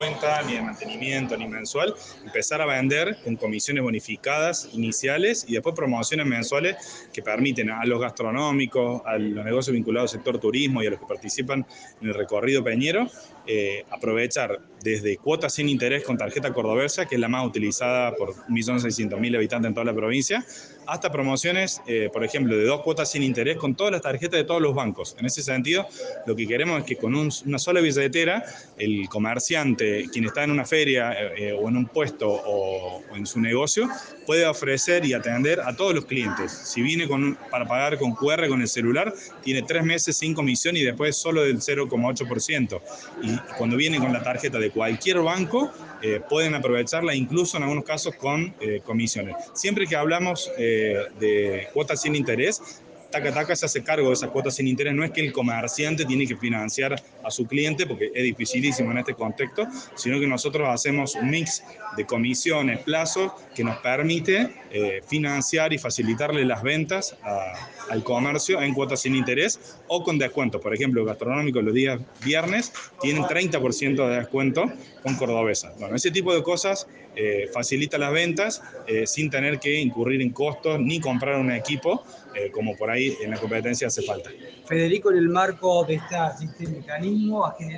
cuenta, ni de mantenimiento, ni mensual, empezar a vender con comisiones bonificadas iniciales y después promociones mensuales que permiten a los gastronómicos, a los negocios vinculados al sector turismo y a los que participan en el recorrido peñero, aprovechar desde cuotas sin interés con tarjeta cordobesa, que es la más utilizada por 1.600.000 habitantes en toda la provincia, hasta promociones, por ejemplo, de 2 cuotas sin interés con todas las tarjetas de todos los bancos. En ese sentido, lo que queremos es que con una sola billetera, el comerciante, quien está en una feria o en un puesto o en su negocio, puede ofrecer y atender a todos los clientes. Si viene para pagar con QR con el celular, tiene 3 meses sin comisión y después solo del 0,8%. Y cuando viene con la tarjeta de cualquier banco, pueden aprovecharla incluso en algunos casos con comisiones. Siempre que hablamos de cuotas sin interés, Taca se hace cargo de esas cuotas sin interés. No es que el comerciante tiene que financiar a su cliente, porque es dificilísimo en este contexto, sino que nosotros hacemos un mix de comisiones, plazos, que nos permite financiar y facilitarle las ventas al comercio en cuotas sin interés o con descuento. Por ejemplo, gastronómico los días viernes tienen 30% de descuento con cordobesa. Bueno, ese tipo de cosas facilita las ventas sin tener que incurrir en costos ni comprar un equipo, como por ahí en la competencia hace falta. Federico, en el marco de este mecanismo, ha generado